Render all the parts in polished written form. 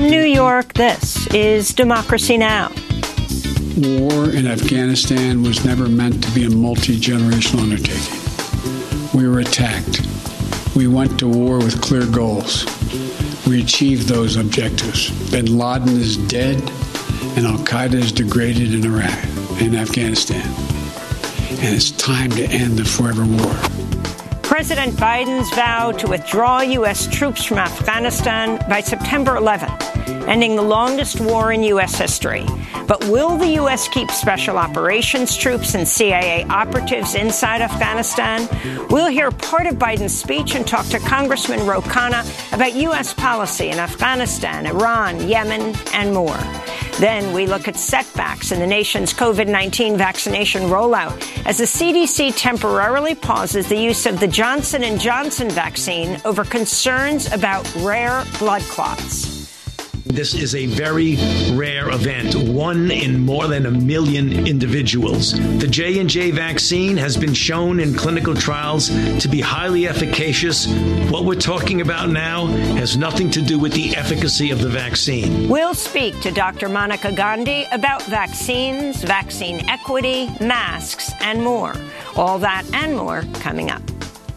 In New York, this is Democracy Now! War in Afghanistan was never meant to be a multi-generational undertaking. We were attacked. We went to war with clear goals. We achieved those objectives. Bin Laden is dead, and al-Qaeda is degraded in Iraq and Afghanistan. And it's time to end the forever war. President Biden's vow to withdraw U.S. troops from Afghanistan by September 11th, ending the longest war in U.S. history. But will the U.S. keep special operations troops and CIA operatives inside Afghanistan? We'll hear part of Biden's speech and talk to Congressman Ro Khanna about U.S. policy in Afghanistan, Iran, Yemen, and more. Then we look at setbacks in the nation's COVID-19 vaccination rollout as the CDC temporarily pauses the use of the Johnson & Johnson vaccine over concerns about rare blood clots. This is a very rare event, one in more than 1 million individuals. The J&J vaccine has been shown in clinical trials to be highly efficacious. What we're talking about now has nothing to do with the efficacy of the vaccine. We'll speak to Dr. Monica Gandhi about vaccines, vaccine equity, masks, and more. All that and more coming up.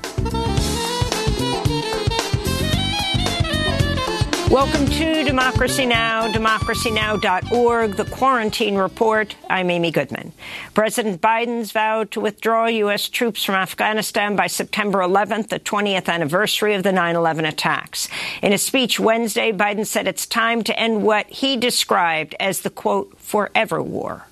Welcome to Democracy Now!, democracynow.org, the Quarantine Report. I'm Amy Goodman. President Biden's vow to withdraw U.S. troops from Afghanistan by September 11th, the 20th anniversary of the 9/11 attacks. In a speech Wednesday, Biden said it's time to end what he described as the, quote, forever war.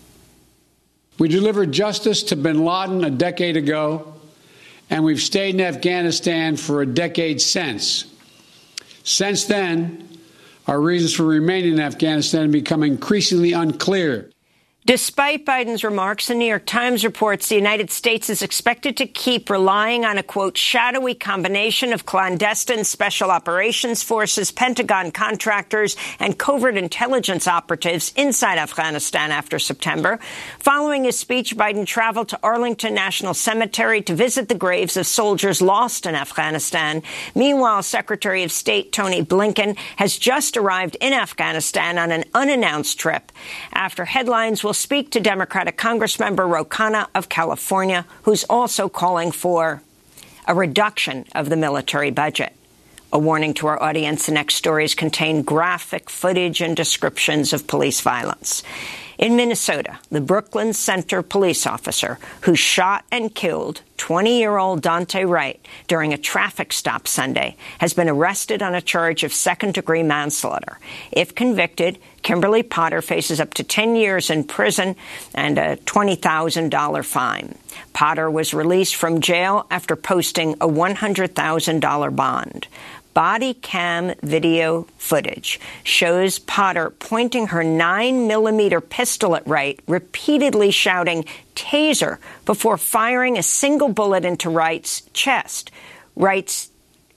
We delivered justice to bin Laden a decade ago, and we've stayed in Afghanistan for a decade since. Since then, our reasons for remaining in Afghanistan have become increasingly unclear. Despite Biden's remarks, the New York Times reports the United States is expected to keep relying on a, quote, shadowy combination of clandestine special operations forces, Pentagon contractors, and covert intelligence operatives inside Afghanistan after September. Following his speech, Biden traveled to Arlington National Cemetery to visit the graves of soldiers lost in Afghanistan. Meanwhile, Secretary of State Tony Blinken has just arrived in Afghanistan on an unannounced trip. After headlines, we'll speak to Democratic Congressmember Ro Khanna of California, who's also calling for a reduction of the military budget. A warning to our audience, the next stories contain graphic footage and descriptions of police violence. In Minnesota, the Brooklyn Center police officer who shot and killed 20-year-old Dante Wright during a traffic stop Sunday has been arrested on a charge of second-degree manslaughter. If convicted, Kimberly Potter faces up to 10 years in prison and a $20,000 fine. Potter was released from jail after posting a $100,000 bond. Body cam video footage shows Potter pointing her 9mm pistol at Wright, repeatedly shouting, "Taser," before firing a single bullet into Wright's chest. The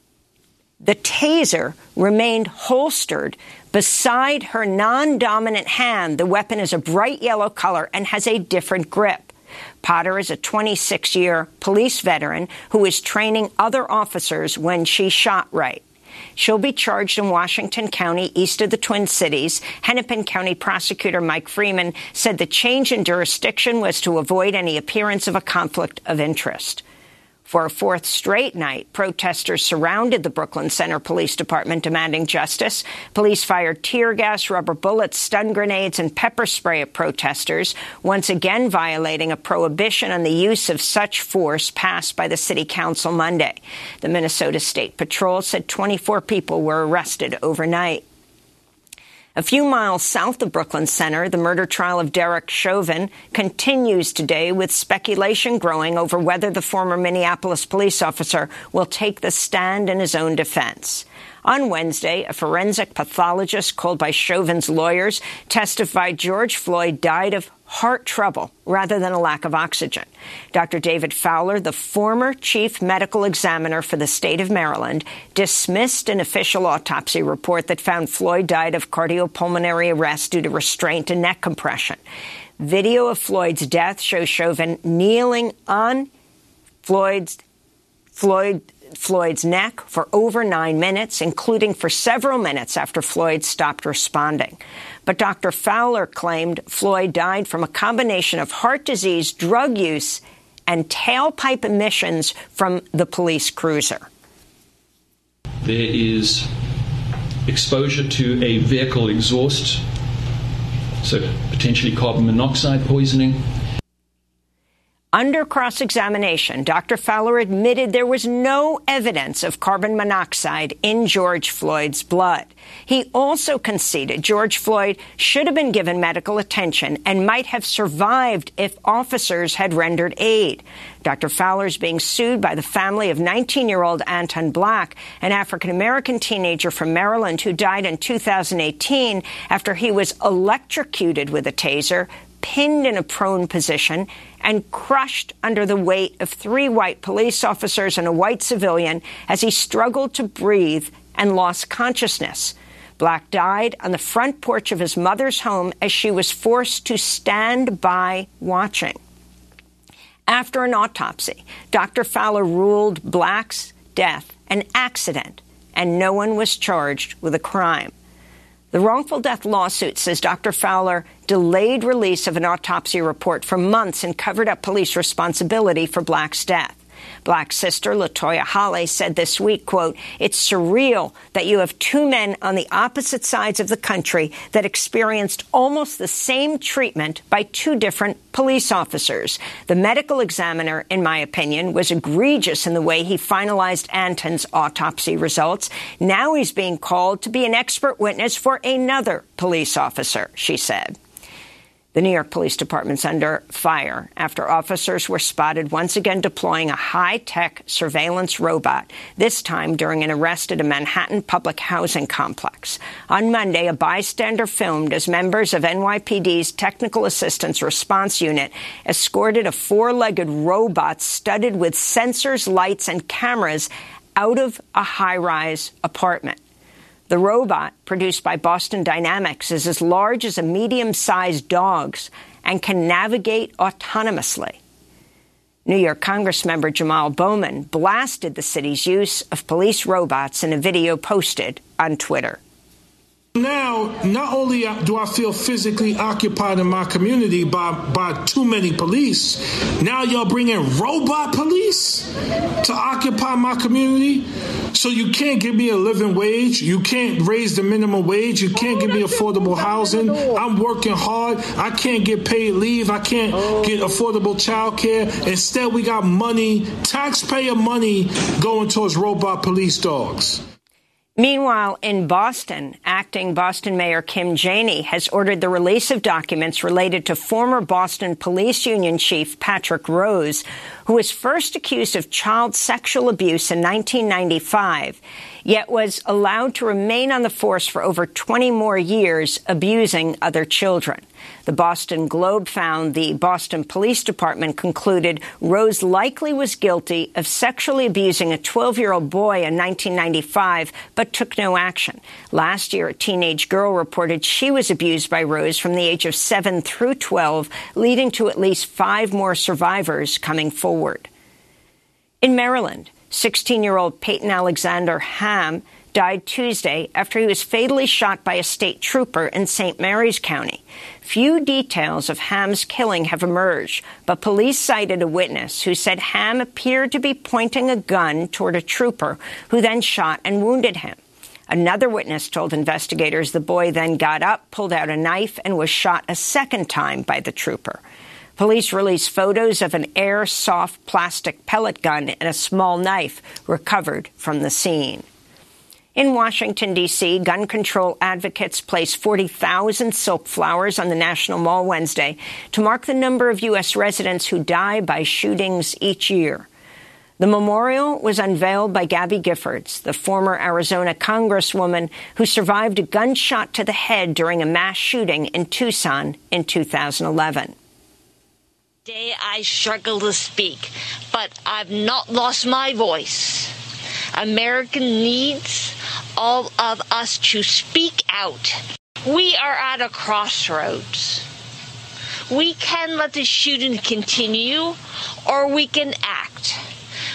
taser remained holstered beside her non-dominant hand. The weapon is a bright yellow color and has a different grip. Potter is a 26-year police veteran who was training other officers when she shot Wright. She'll be charged in Washington County, east of the Twin Cities. Hennepin County prosecutor Mike Freeman said the change in jurisdiction was to avoid any appearance of a conflict of interest. For a fourth straight night, protesters surrounded the Brooklyn Center Police Department demanding justice. Police fired tear gas, rubber bullets, stun grenades, and pepper spray at protesters, once again violating a prohibition on the use of such force passed by the City Council Monday. The Minnesota State Patrol said 24 people were arrested overnight. A few miles south of Brooklyn Center, the murder trial of Derek Chauvin continues today, with speculation growing over whether the former Minneapolis police officer will take the stand in his own defense. On Wednesday, a forensic pathologist called by Chauvin's lawyers testified George Floyd died of heart trouble rather than a lack of oxygen. Dr. David Fowler, the former chief medical examiner for the state of Maryland, dismissed an official autopsy report that found Floyd died of cardiopulmonary arrest due to restraint and neck compression. Video of Floyd's death shows Chauvin kneeling on Floyd's Floyd's neck for over 9 minutes, including for several minutes after Floyd stopped responding. But Dr. Fowler claimed Floyd died from a combination of heart disease, drug use, and tailpipe emissions from the police cruiser. There is exposure to a vehicle exhaust, so potentially carbon monoxide poisoning. Under cross-examination, Dr. Fowler admitted there was no evidence of carbon monoxide in George Floyd's blood. He also conceded George Floyd should have been given medical attention and might have survived if officers had rendered aid. Dr. Fowler is being sued by the family of 19-year-old Anton Black, an African-American teenager from Maryland who died in 2018 after he was electrocuted with a taser, pinned in a prone position, and crushed under the weight of 3 white police officers and a white civilian as he struggled to breathe and lost consciousness. Black died on the front porch of his mother's home as she was forced to stand by watching. After an autopsy, Dr. Fowler ruled Black's death an accident, and no one was charged with a crime. The wrongful death lawsuit says Dr. Fowler delayed release of an autopsy report for months and covered up police responsibility for Black's death. Black's sister, LaToya Holly, said this week, quote, "It's surreal that you have 2 men on the opposite sides of the country that experienced almost the same treatment by 2 different police officers. The medical examiner, in my opinion, was egregious in the way he finalized Anton's autopsy results. Now he's being called to be an expert witness for another police officer," she said. The New York Police Department's under fire after officers were spotted once again deploying a high-tech surveillance robot, this time during an arrest at a Manhattan public housing complex. On Monday, a bystander filmed as members of NYPD's Technical Assistance Response Unit escorted a 4-legged robot studded with sensors, lights, and cameras out of a high-rise apartment. The robot, produced by Boston Dynamics, is as large as a medium-sized dog's and can navigate autonomously. New York Congressmember Jamal Bowman blasted the city's use of police robots in a video posted on Twitter. Now, not only do I feel physically occupied in my community by too many police, now y'all bring in robot police to occupy my community? So you can't give me a living wage. You can't raise the minimum wage. You can't give me affordable housing. I'm working hard. I can't get paid leave. I can't get affordable child care. Instead, we got money, taxpayer money, going towards robot police dogs. Meanwhile, in Boston, acting Boston Mayor Kim Janey has ordered the release of documents related to former Boston Police Union Chief Patrick Rose, who was first accused of child sexual abuse in 1995, yet was allowed to remain on the force for over 20 more years, abusing other children. The Boston Globe found the Boston Police Department concluded Rose likely was guilty of sexually abusing a 12-year-old boy in 1995, but took no action. Last year, a teenage girl reported she was abused by Rose from the age of 7 through 12, leading to at least 5 more survivors coming forward. In Maryland, 16-year-old Peyton Alexander Ham died Tuesday after he was fatally shot by a state trooper in St. Mary's County. Few details of Ham's killing have emerged, but police cited a witness who said Ham appeared to be pointing a gun toward a trooper who then shot and wounded him. Another witness told investigators the boy then got up, pulled out a knife, and was shot a second time by the trooper. Police released photos of an airsoft plastic pellet gun and a small knife recovered from the scene. In Washington, D.C., gun control advocates placed 40,000 silk flowers on the National Mall Wednesday to mark the number of U.S. residents who die by shootings each year. The memorial was unveiled by Gabby Giffords, the former Arizona congresswoman who survived a gunshot to the head during a mass shooting in Tucson in 2011. Today I struggle to speak, but I've not lost my voice. America needs all of us to speak out. We are at a crossroads. We can let the shooting continue, or we can act.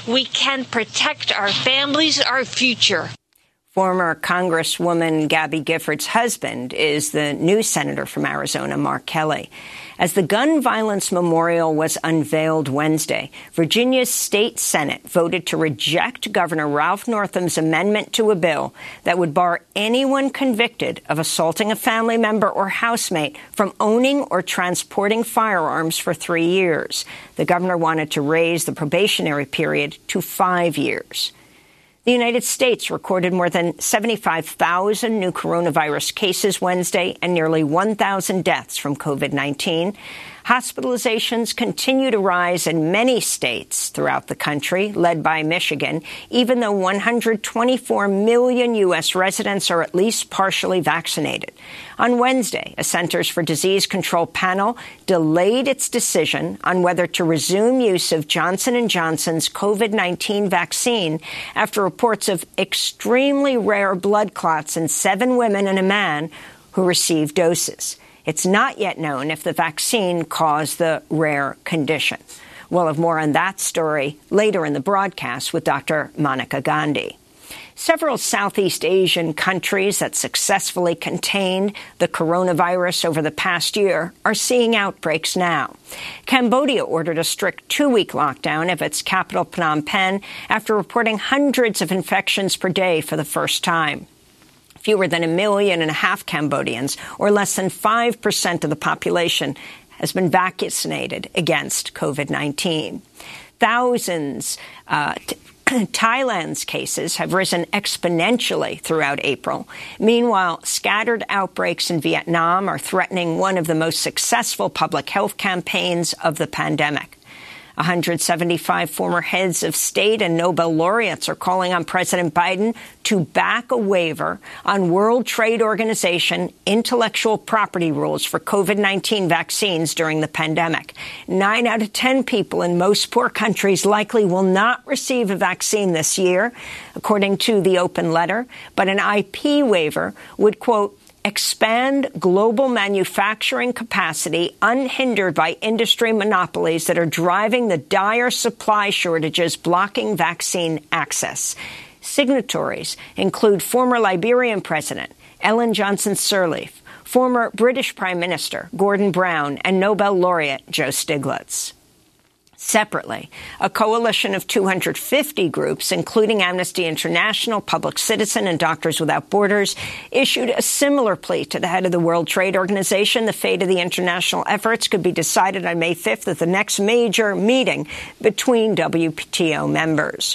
we can protect our families, our future. Former Congresswoman Gabby Giffords' husband is the new senator from Arizona, Mark Kelly. As the gun violence memorial was unveiled Wednesday, Virginia's state Senate voted to reject Governor Ralph Northam's amendment to a bill that would bar anyone convicted of assaulting a family member or housemate from owning or transporting firearms for 3 years. The governor wanted to raise the probationary period to 5 years. The United States recorded more than 75,000 new coronavirus cases Wednesday and nearly 1,000 deaths from COVID-19. Hospitalizations continue to rise in many states throughout the country, led by Michigan, even though 124 million U.S. residents are at least partially vaccinated. On Wednesday, a Centers for Disease Control panel delayed its decision on whether to resume use of Johnson & Johnson's COVID-19 vaccine after reports of extremely rare blood clots in 7 women and a man who received doses. It's not yet known if the vaccine caused the rare condition. We'll have more on that story later in the broadcast with Dr. Monica Gandhi. Several Southeast Asian countries that successfully contained the coronavirus over the past year are seeing outbreaks now. Cambodia ordered a strict 2-week lockdown of its capital Phnom Penh after reporting hundreds of infections per day for the first time. Fewer than 1.5 million Cambodians, or less than 5% of the population, has been vaccinated against COVID-19. Thailand's cases have risen exponentially throughout April. Meanwhile, scattered outbreaks in Vietnam are threatening one of the most successful public health campaigns of the pandemic. 175 former heads of state and Nobel laureates are calling on President Biden to back a waiver on World Trade Organization intellectual property rules for COVID-19 vaccines during the pandemic. 9 out of 10 people in most poor countries likely will not receive a vaccine this year, according to the open letter, but an IP waiver would, quote, expand global manufacturing capacity unhindered by industry monopolies that are driving the dire supply shortages blocking vaccine access. Signatories include former Liberian President Ellen Johnson Sirleaf, former British Prime Minister Gordon Brown, and Nobel laureate Joe Stiglitz. Separately, a coalition of 250 groups, including Amnesty International, Public Citizen, and Doctors Without Borders, issued a similar plea to the head of the World Trade Organization. The fate of the international efforts could be decided on May 5th at the next major meeting between WTO members.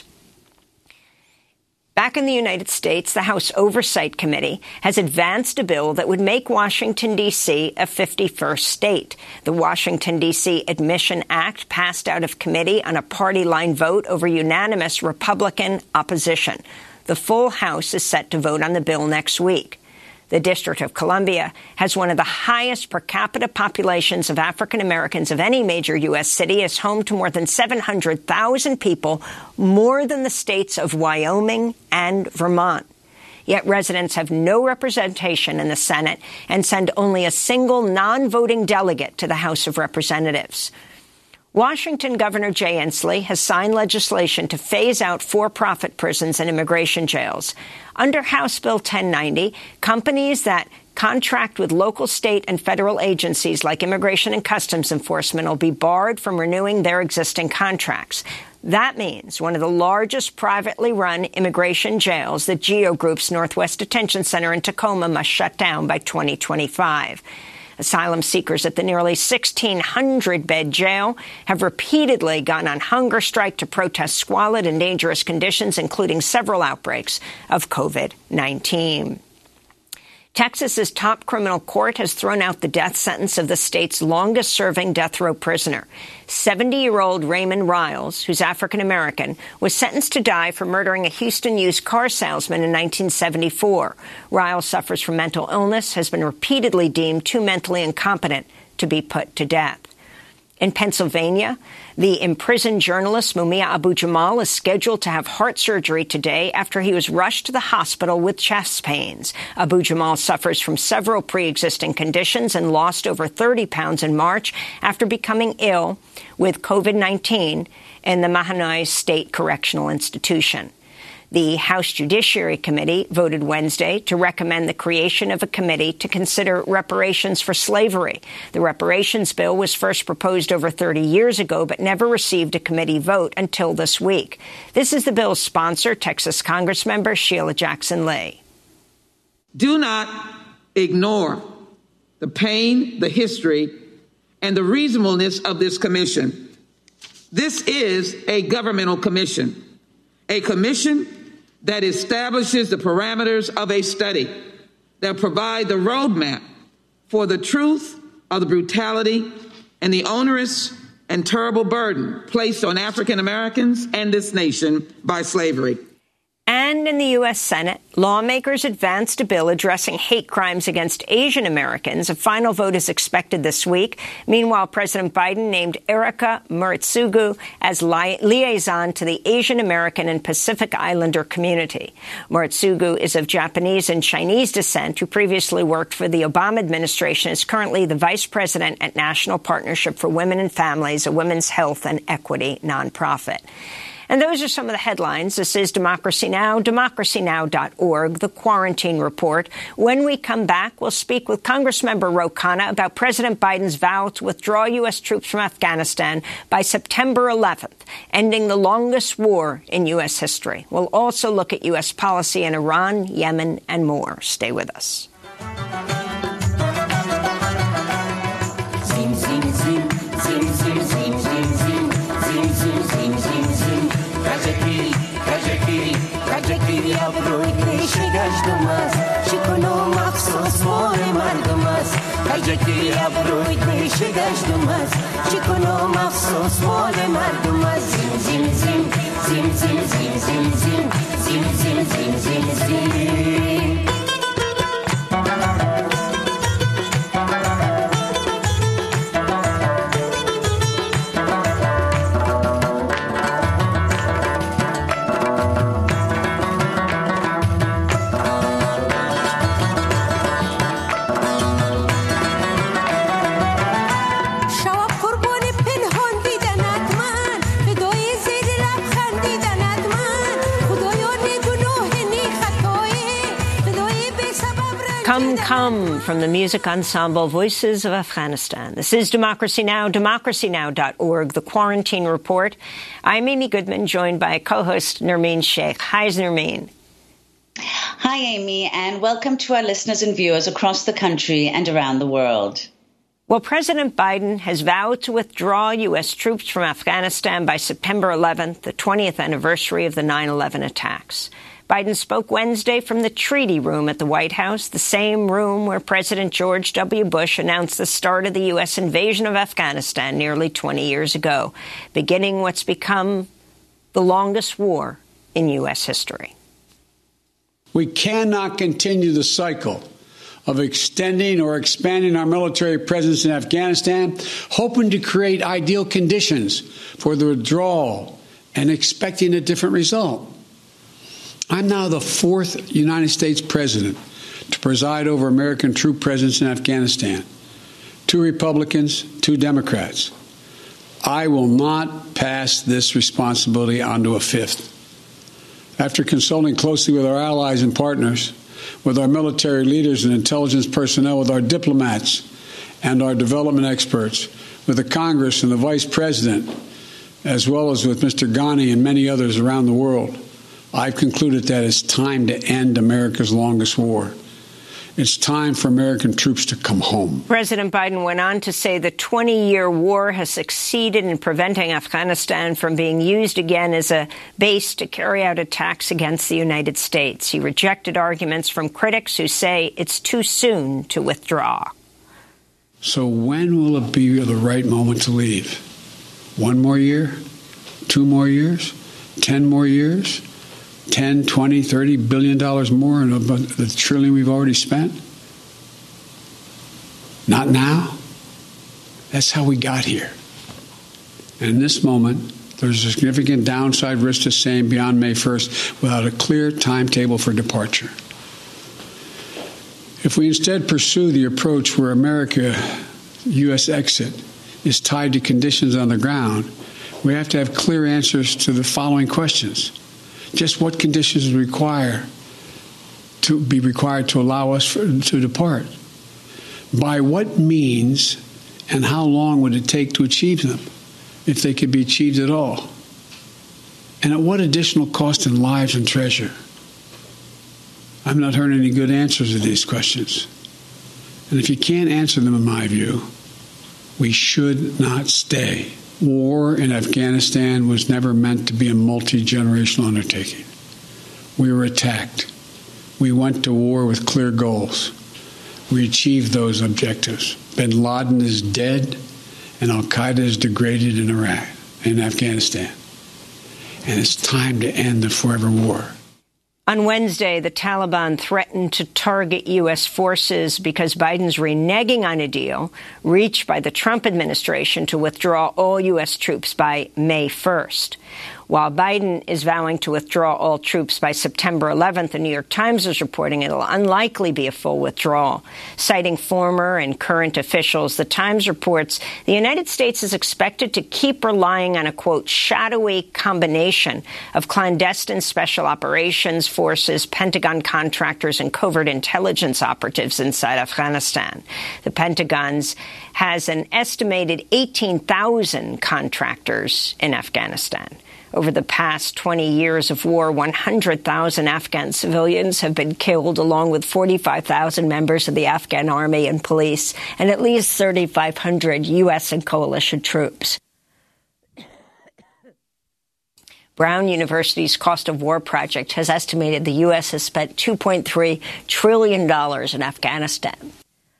Back in the United States, the House Oversight Committee has advanced a bill that would make Washington, D.C. a 51st state. The Washington, D.C. Admission Act passed out of committee on a party-line vote over unanimous Republican opposition. The full House is set to vote on the bill next week. The District of Columbia has one of the highest per capita populations of African Americans of any major U.S. city, is home to more than 700,000 people, more than the states of Wyoming and Vermont. Yet residents have no representation in the Senate and send only a single non-voting delegate to the House of Representatives. Washington Governor Jay Inslee has signed legislation to phase out for-profit prisons and immigration jails. Under House Bill 1090, companies that contract with local, state, and federal agencies like Immigration and Customs Enforcement will be barred from renewing their existing contracts. That means one of the largest privately run immigration jails, the GEO Group's Northwest Detention Center in Tacoma, must shut down by 2025. Asylum seekers at the nearly 1,600-bed jail have repeatedly gone on hunger strike to protest squalid and dangerous conditions, including several outbreaks of COVID-19. Texas's top criminal court has thrown out the death sentence of the state's longest-serving death row prisoner. 70-year-old Raymond Riles, who's African-American, was sentenced to die for murdering a Houston used car salesman in 1974. Riles suffers from mental illness, has been repeatedly deemed too mentally incompetent to be put to death. In Pennsylvania, the imprisoned journalist Mumia Abu-Jamal is scheduled to have heart surgery today after he was rushed to the hospital with chest pains. Abu-Jamal suffers from several pre-existing conditions and lost over 30 pounds in March after becoming ill with COVID-19 in the Mahanoy State Correctional Institution. The House Judiciary Committee voted Wednesday to recommend the creation of a committee to consider reparations for slavery. The reparations bill was first proposed over 30 years ago, but never received a committee vote until this week. This is the bill's sponsor, Texas Congressmember Sheila Jackson Lee. Do not ignore the pain, the history, and the reasonableness of this commission. This is a governmental commission, a commission that establishes the parameters of a study that provide the roadmap for the truth of the brutality and the onerous and terrible burden placed on African Americans and this nation by slavery. And in the U.S. Senate, lawmakers advanced a bill addressing hate crimes against Asian Americans. A final vote is expected this week. Meanwhile, President Biden named Erica Muratsugu as liaison to the Asian American and Pacific Islander community. Muratsugu is of Japanese and Chinese descent, who previously worked for the Obama administration, is currently the vice president at National Partnership for Women and Families, a women's health and equity nonprofit. And those are some of the headlines. This is Democracy Now!, democracynow.org, the Quarantine Report. When we come back, we'll speak with Congressmember Ro Khanna about President Biden's vow to withdraw U.S. troops from Afghanistan by September 11th, ending the longest war in U.S. history. We'll also look at U.S. policy in Iran, Yemen, and more. Stay with us. Come from the music ensemble Voices of Afghanistan. This is Democracy Now!, democracynow.org, the Quarantine Report. I'm Amy Goodman, joined by co-host Nermeen Sheikh. Hi, Nermeen. Hi, Amy, and welcome to our listeners and viewers across the country and around the world. Well, President Biden has vowed to withdraw U.S. troops from Afghanistan by September 11th, the 20th anniversary of the 9/11 attacks. Biden spoke Wednesday from the Treaty Room at the White House, the same room where President George W. Bush announced the start of the U.S. invasion of Afghanistan nearly 20 years ago, beginning what's become the longest war in U.S. history. We cannot continue the cycle of extending or expanding our military presence in Afghanistan, hoping to create ideal conditions for the withdrawal and expecting a different result. I'm now the fourth United States president to preside over American troop presence in Afghanistan. 2 Republicans, 2 Democrats. I will not pass this responsibility on to a fifth. After consulting closely with our allies and partners, with our military leaders and intelligence personnel, with our diplomats and our development experts, with the Congress and the Vice President, as well as with Mr. Ghani and many others around the world, I've concluded that it's time to end America's longest war. It's time for American troops to come home. President Biden went on to say the 20-year war has succeeded in preventing Afghanistan from being used again as a base to carry out attacks against the United States. He rejected arguments from critics who say it's too soon to withdraw. So when will it be the right moment to leave? 1 more year? 2 more years? 10 more years? 10, 20, $30 billion more than the trillion we've already spent? Not now. That's how we got here. And in this moment, there's a significant downside risk to staying beyond May 1st without a clear timetable for departure. If we instead pursue the approach where U.S. exit is tied to conditions on the ground, we have to have clear answers to the following questions. Just what conditions are required to allow us to depart? By what means and how long would it take to achieve them, if they could be achieved at all? And at what additional cost in lives and treasure? I've not heard any good answers to these questions. And if you can't answer them, in my view, we should not stay. War in Afghanistan was never meant to be a multi-generational undertaking. We were attacked. We went to war with clear goals. We achieved those objectives. Bin Laden is dead, and al-Qaeda is degraded in Iraq and Afghanistan. And it's time to end the forever war. On Wednesday, the Taliban threatened to target U.S. forces because Biden's reneging on a deal reached by the Trump administration to withdraw all U.S. troops by May 1st. While Biden is vowing to withdraw all troops by September 11th, the New York Times is reporting it'll unlikely be a full withdrawal. Citing former and current officials, the Times reports the United States is expected to keep relying on a, quote, shadowy combination of clandestine special operations forces, Pentagon contractors, and covert intelligence operatives inside Afghanistan. The Pentagon has an estimated 18,000 contractors in Afghanistan. Over the past 20 years of war, 100,000 Afghan civilians have been killed, along with 45,000 members of the Afghan army and police, and at least 3,500 U.S. and coalition troops. Brown University's Cost of War project has estimated the U.S. has spent $2.3 trillion in Afghanistan.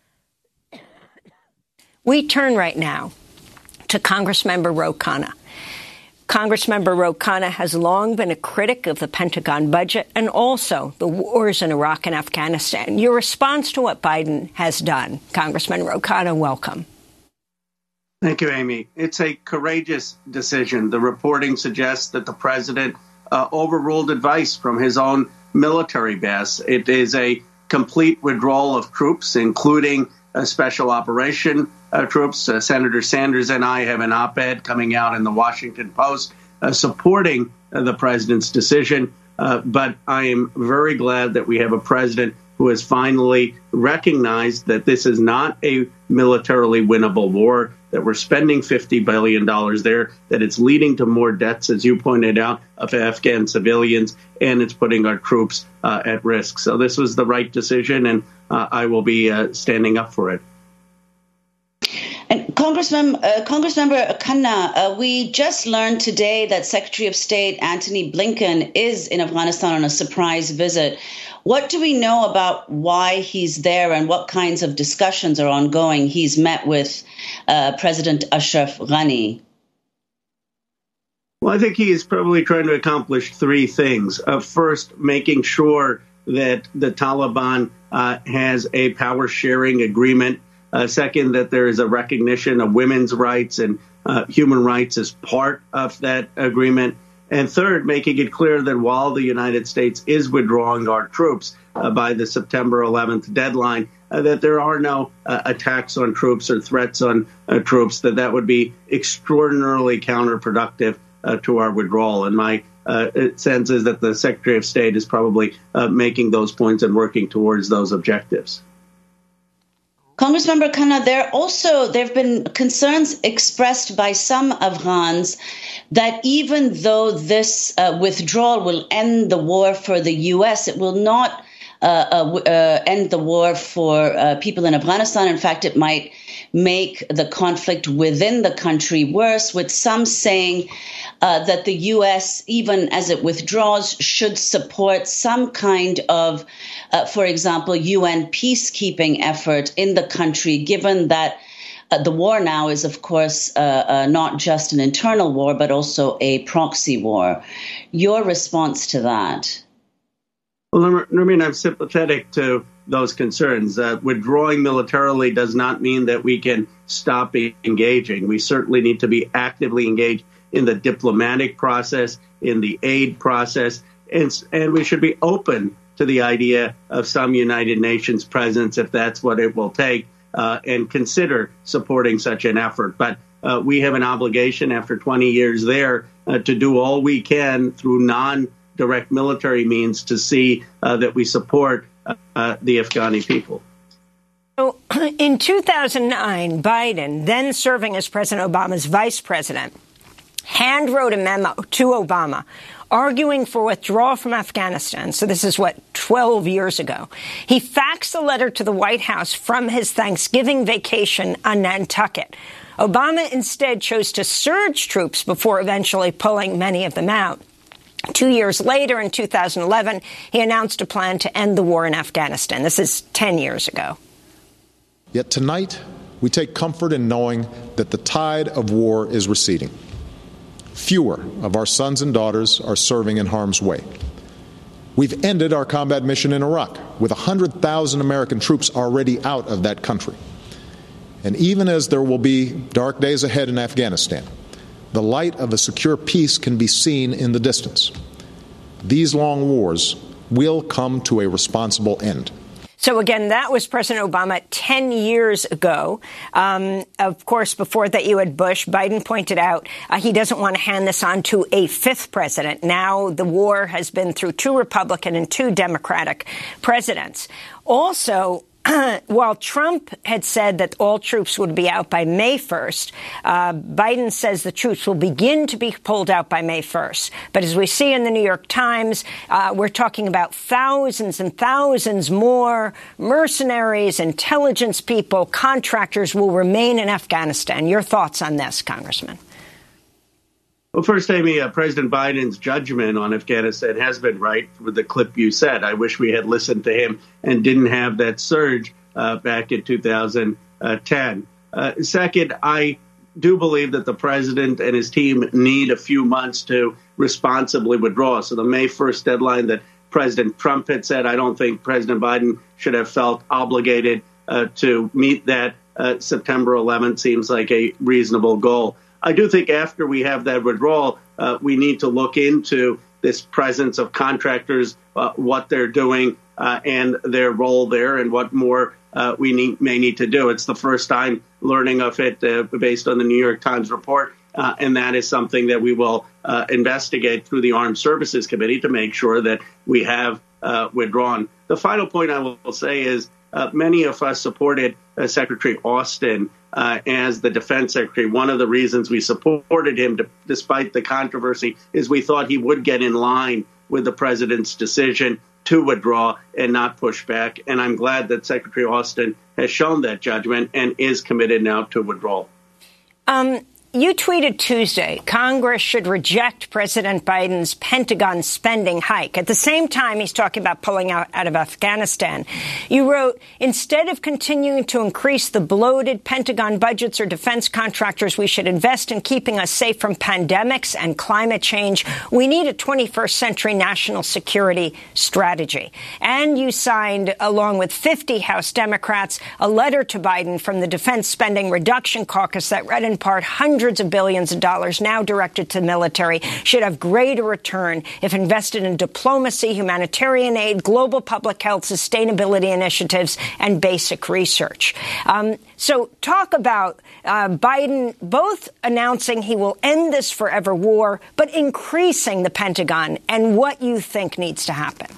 We turn right now to Congressmember Ro Khanna. Congressmember Ro Khanna has long been a critic of the Pentagon budget and also the wars in Iraq and Afghanistan. Your response to what Biden has done, Congressman Ro Khanna, welcome. Thank you, Amy. It's a courageous decision. The reporting suggests that the president overruled advice from his own military boss. It is a complete withdrawal of troops, including special operation troops. Senator Sanders and I have an op-ed coming out in the Washington Post supporting the president's decision. But I am very glad that we have a president who has finally recognized that this is not a militarily winnable war, that we're spending $50 billion there, that it's leading to more deaths, as you pointed out, of Afghan civilians, and it's putting our troops at risk. So this was the right decision, and I will be standing up for it. And Congressmember Khanna, we just learned today that Secretary of State Antony Blinken is in Afghanistan on a surprise visit. What do we know about why he's there and what kinds of discussions are ongoing? He's met with President Ashraf Ghani. Well, I think he is probably trying to accomplish three things. First, making sure that the Taliban has a power-sharing agreement. Second, that there is a recognition of women's rights and human rights as part of that agreement. And third, making it clear that while the United States is withdrawing our troops by the September 11th deadline, that there are no attacks on troops or threats on troops, that would be extraordinarily counterproductive to our withdrawal. And my sense is that the Secretary of State is probably making those points and working towards those objectives. Congressmember Khanna, there have been concerns expressed by some Afghans that even though this withdrawal will end the war for the U.S., it will not end the war for people in Afghanistan. In fact, it might make the conflict within the country worse, with some saying that the U.S., even as it withdraws, should support some kind of, for example, UN peacekeeping effort in the country, given that the war now is, of course, not just an internal war, but also a proxy war. Your response to that? Well, Nermeen, I'm sympathetic to those concerns. Withdrawing militarily does not mean that we can stop engaging. We certainly need to be actively engaged in the diplomatic process, in the aid process, and we should be open to the idea of some United Nations presence if that's what it will take, and consider supporting such an effort. But we have an obligation after 20 years there to do all we can through non-direct military means to see that we support the Afghani people. So in 2009, Biden, then serving as President Obama's vice president, hand-wrote a memo to Obama arguing for withdrawal from Afghanistan. So this is, 12 years ago. He faxed a letter to the White House from his Thanksgiving vacation on Nantucket. Obama instead chose to surge troops before eventually pulling many of them out. 2 years later, in 2011, he announced a plan to end the war in Afghanistan. This is 10 years ago. Yet tonight, we take comfort in knowing that the tide of war is receding. Fewer of our sons and daughters are serving in harm's way. We've ended our combat mission in Iraq, with 100,000 American troops already out of that country. And even as there will be dark days ahead in Afghanistan, the light of a secure peace can be seen in the distance. These long wars will come to a responsible end. So, again, that was President Obama 10 years ago. Of course, before that, you had Bush. Biden pointed out he doesn't want to hand this on to a fifth president. Now the war has been through 2 Republican and 2 Democratic presidents. Also, while Trump had said that all troops would be out by May 1st, Biden says the troops will begin to be pulled out by May 1st. But as we see in the New York Times, we're talking about thousands and thousands more mercenaries, intelligence people, contractors will remain in Afghanistan. Your thoughts on this, Congressman? Well, first, Amy, President Biden's judgment on Afghanistan has been right with the clip you said. I wish we had listened to him and didn't have that surge back in 2010. Second, I do believe that the president and his team need a few months to responsibly withdraw. So the May 1st deadline that President Trump had set, I don't think President Biden should have felt obligated to meet that. September 11th seems like a reasonable goal. I do think after we have that withdrawal, we need to look into this presence of contractors, what they're doing and their role there, and what more we may need to do. It's the first time learning of it based on the New York Times report, and that is something that we will investigate through the Armed Services Committee to make sure that we have withdrawn. The final point I will say is many of us supported Secretary Austin as the defense secretary. One of the reasons we supported him, despite the controversy, is we thought he would get in line with the president's decision to withdraw and not push back. And I'm glad that Secretary Austin has shown that judgment and is committed now to withdrawal. You tweeted Tuesday, Congress should reject President Biden's Pentagon spending hike. At the same time, he's talking about pulling out of Afghanistan. You wrote, instead of continuing to increase the bloated Pentagon budgets or defense contractors, we should invest in keeping us safe from pandemics and climate change. We need a 21st century national security strategy. And you signed, along with 50 House Democrats, a letter to Biden from the Defense Spending Reduction Caucus that read in part hundreds of billions of dollars now directed to the military should have greater return if invested in diplomacy, humanitarian aid, global public health, sustainability initiatives, and basic research. So talk about Biden both announcing he will end this forever war, but increasing the Pentagon, and what you think needs to happen.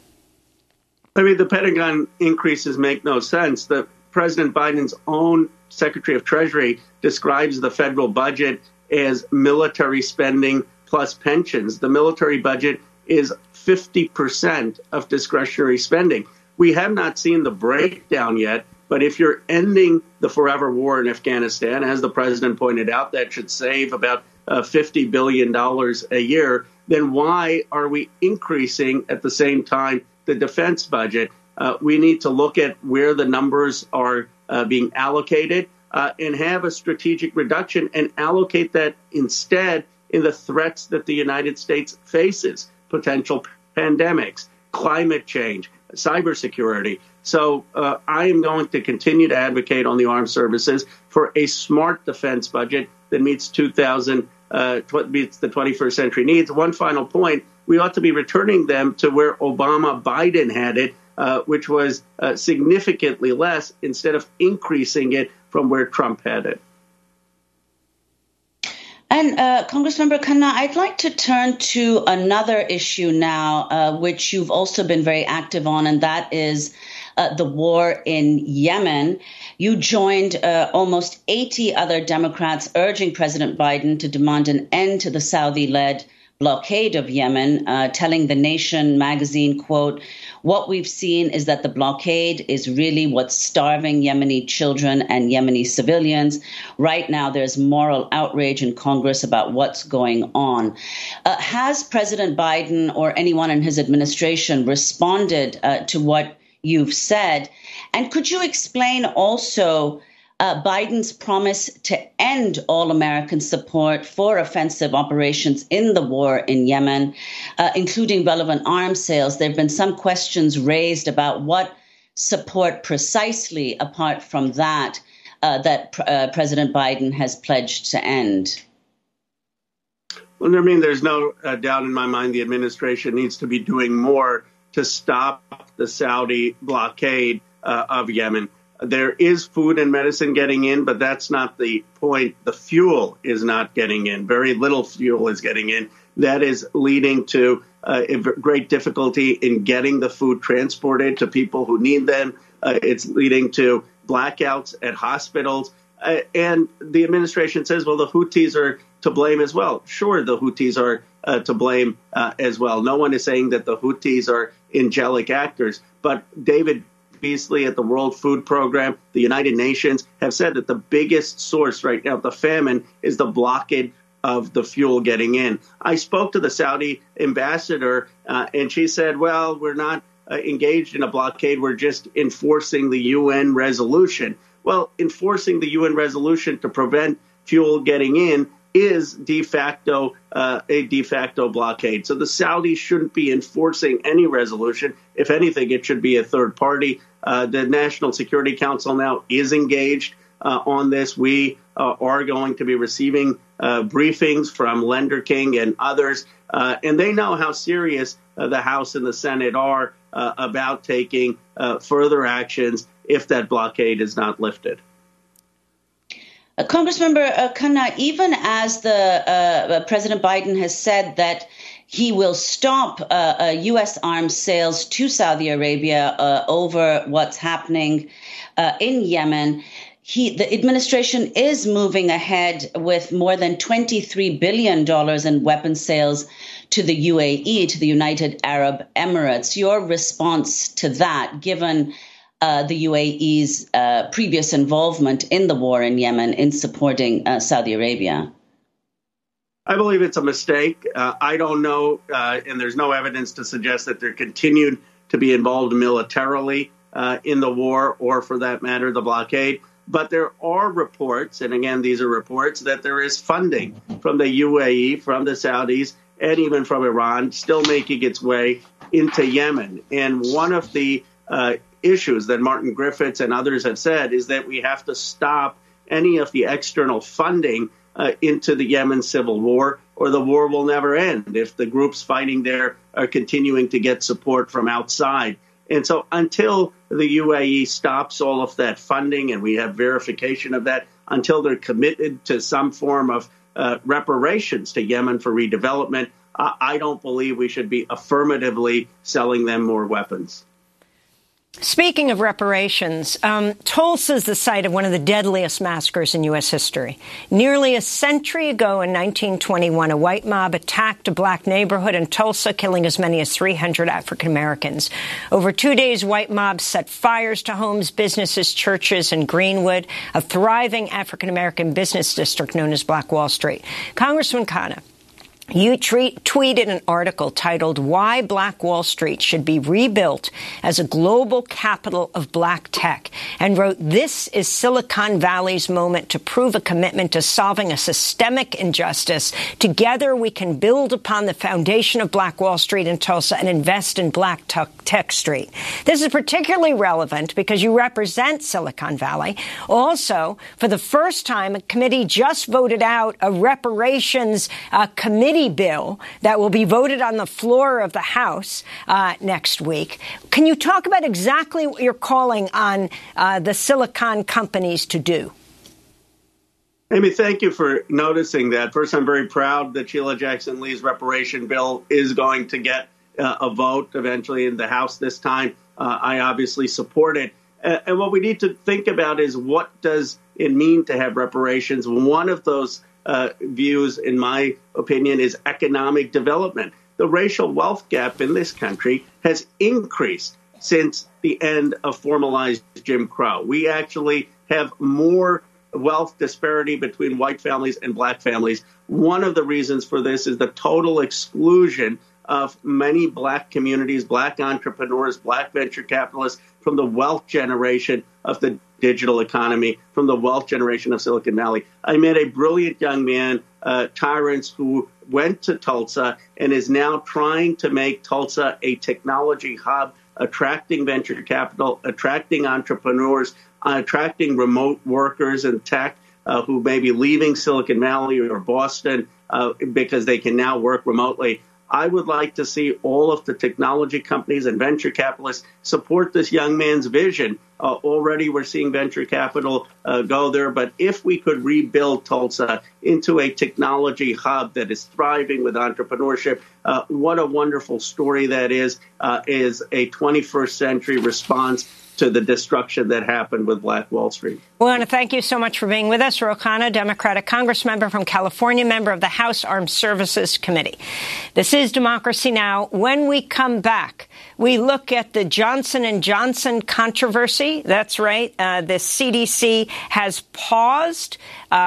I mean, the Pentagon increases make no sense. President Biden's own Secretary of Treasury describes the federal budget as military spending plus pensions. The military budget is 50% of discretionary spending. We have not seen the breakdown yet, but if you're ending the forever war in Afghanistan, as the president pointed out, that should save about $50 billion a year, then why are we increasing at the same time the defense budget? We need to look at where the numbers are being allocated and have a strategic reduction and allocate that instead in the threats that the United States faces, potential pandemics, climate change, cybersecurity. So I am going to continue to advocate on the armed services for a smart defense budget that meets meets the 21st century needs. One final point, we ought to be returning them to where Obama-Biden had it, which was significantly less, instead of increasing it from where Trump had it. And Congressmember Khanna, I'd like to turn to another issue now, which you've also been very active on, and that is the war in Yemen. You joined almost 80 other Democrats urging President Biden to demand an end to the Saudi-led blockade of Yemen, telling The Nation magazine, quote, "What we've seen is that the blockade is really what's starving Yemeni children and Yemeni civilians. Right now, there's moral outrage in Congress about what's going on." Has President Biden or anyone in his administration responded to what you've said? And could you explain also Biden's promise to end all American support for offensive operations in the war in Yemen, including relevant arms sales? There have been some questions raised about what support precisely, apart from that, President Biden has pledged to end. Well, I mean, there's no doubt in my mind the administration needs to be doing more to stop the Saudi blockade of Yemen. There is food and medicine getting in, but that's not the point. The fuel is not getting in. Very little fuel is getting in. That is leading to great difficulty in getting the food transported to people who need them. It's leading to blackouts at hospitals. And the administration says, well, the Houthis are to blame as well. Sure, the Houthis are to blame as well. No one is saying that the Houthis are angelic actors, but David Beasley at the World Food Program, the United Nations, have said that the biggest source right now of the famine is the blockade of the fuel getting in. I spoke to the Saudi ambassador, and she said, well, we're not engaged in a blockade. We're just enforcing the UN resolution. Well, enforcing the UN resolution to prevent fuel getting in is a de facto blockade. So the Saudis shouldn't be enforcing any resolution. If anything, it should be a third party. The National Security Council now is engaged on this. We are going to be receiving briefings from Lender King and others, and they know how serious the House and the Senate are about taking further actions if that blockade is not lifted. Congressmember Khanna, even as the President Biden has said that he will stop U.S. arms sales to Saudi Arabia over what's happening in Yemen, the administration is moving ahead with more than $23 billion in weapons sales to the UAE, to the United Arab Emirates. Your response to that, given the UAE's previous involvement in the war in Yemen in supporting Saudi Arabia? I believe it's a mistake. I don't know, and there's no evidence to suggest that they're continued to be involved militarily in the war, or for that matter, the blockade. But there are reports, and again, these are reports, that there is funding from the UAE, from the Saudis, and even from Iran still making its way into Yemen. And one of the issues that Martin Griffiths and others have said is that we have to stop any of the external funding into the Yemen civil war, or the war will never end if the groups fighting there are continuing to get support from outside. And so until the UAE stops all of that funding, and we have verification of that, until they're committed to some form of reparations to Yemen for redevelopment, I don't believe we should be affirmatively selling them more weapons. Speaking of reparations, Tulsa is the site of one of the deadliest massacres in U.S. history. Nearly a century ago in 1921, a white mob attacked a black neighborhood in Tulsa, killing as many as 300 African Americans. Over 2 days, white mobs set fires to homes, businesses, churches in Greenwood, a thriving African American business district known as Black Wall Street. Congressman Khanna, You tweeted an article titled "Why Black Wall Street Should Be Rebuilt as a Global Capital of Black Tech" and wrote, "This is Silicon Valley's moment to prove a commitment to solving a systemic injustice. Together we can build upon the foundation of Black Wall Street in Tulsa and invest in Black Tech Street." This is particularly relevant because you represent Silicon Valley. Also, for the first time, a committee just voted out a reparations committee bill that will be voted on the floor of the House next week. Can you talk about exactly what you're calling on the Silicon companies to do? Amy, thank you for noticing that. First, I'm very proud that Sheila Jackson Lee's reparation bill is going to get a vote eventually in the House this time. I obviously support it. And what we need to think about is, what does it mean to have reparations? One of those views, in my opinion, is economic development. The racial wealth gap in this country has increased since the end of formalized Jim Crow. We actually have more wealth disparity between white families and black families. One of the reasons for this is the total exclusion of many black communities, black entrepreneurs, black venture capitalists from the wealth generation of the digital economy, from the wealth generation of Silicon Valley. I met a brilliant young man, Tyrants, who went to Tulsa and is now trying to make Tulsa a technology hub, attracting venture capital, attracting entrepreneurs, attracting remote workers in tech who may be leaving Silicon Valley or Boston because they can now work remotely. I would like to see all of the technology companies and venture capitalists support this young man's vision. Already we're seeing venture capital go there. But if we could rebuild Tulsa into a technology hub that is thriving with entrepreneurship, what a wonderful story that is a 21st century response to the destruction that happened with Black Wall Street. We want to thank you so much for being with us. Ro Khanna, Democratic Congressmember from California, member of the House Armed Services Committee. This is Democracy Now! When we come back, we look at the Johnson & Johnson controversy. That's right. The CDC has paused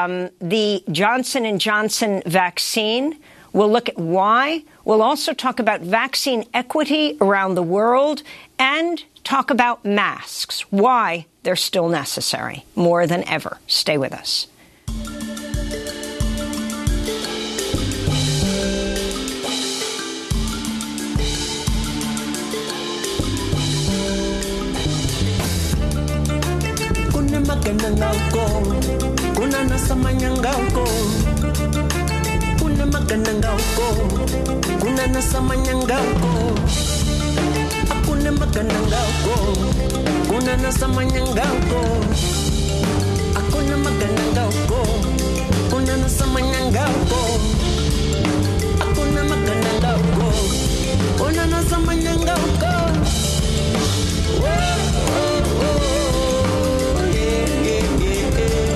the Johnson & Johnson vaccine. We'll look at why. We'll also talk about vaccine equity around the world and talk about masks, why they're still necessary more than ever. Stay with us. Akuna maganangauko, kuna nasa manyangauko. Akuna maganangauko, kuna nasa manyangauko. Akuna maganangauko, kuna nasa manyangauko. Oh, oh, oh, yeah, yeah, yeah.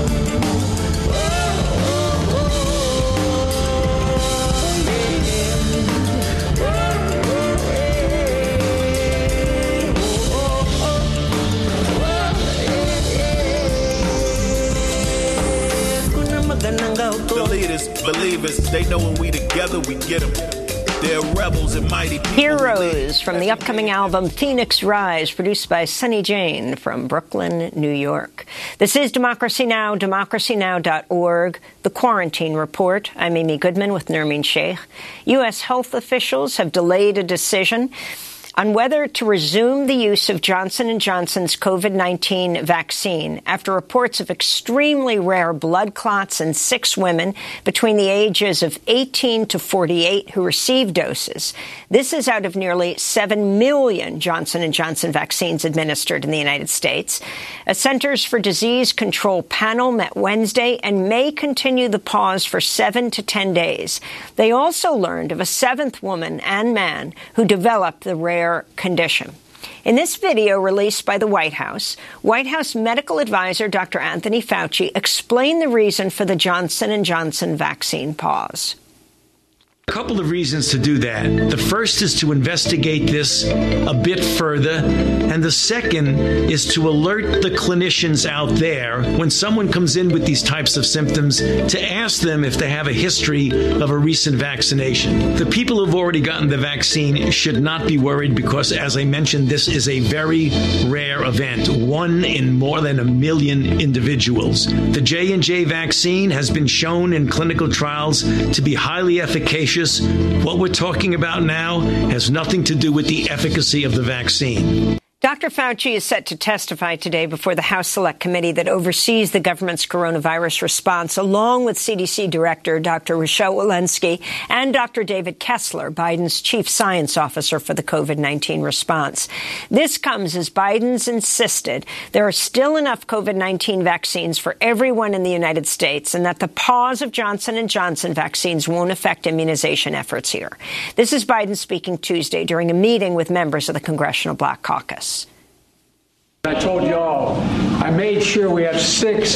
The leaders, believers, they know when we together, we get them. They're rebels and mighty people. Heroes from the upcoming album Phoenix Rise, produced by Sunny Jane from Brooklyn, New York. This is Democracy Now!, democracynow.org, The Quarantine Report. I'm Amy Goodman with Nermeen Sheikh. U.S. health officials have delayed a decision on whether to resume the use of Johnson & Johnson's COVID-19 vaccine after reports of extremely rare blood clots in 6 women between the ages of 18 to 48 who received doses. This is out of nearly 7 million Johnson & Johnson vaccines administered in the United States. A Centers for Disease Control panel met Wednesday and may continue the pause for 7 to 10 days. They also learned of a 7th woman and man who developed the rare condition. In this video released by the White House medical advisor Dr. Anthony Fauci explained the reason for the Johnson & Johnson vaccine pause. A couple of reasons to do that. The first is to investigate this a bit further, and the second is to alert the clinicians out there when someone comes in with these types of symptoms to ask them if they have a history of a recent vaccination. The people who've already gotten the vaccine should not be worried because, as I mentioned, this is a very rare event, 1 in more than 1 million individuals. The J&J vaccine has been shown in clinical trials to be highly efficacious. What we're talking about now has nothing to do with the efficacy of the vaccine. Dr. Fauci is set to testify today before the House Select Committee that oversees the government's coronavirus response, along with CDC Director Dr. Rochelle Walensky and Dr. David Kessler, Biden's chief science officer for the COVID-19 response. This comes as Biden's insisted there are still enough COVID-19 vaccines for everyone in the United States and that the pause of Johnson & Johnson vaccines won't affect immunization efforts here. This is Biden speaking Tuesday during a meeting with members of the Congressional Black Caucus. I told you all, I made sure we have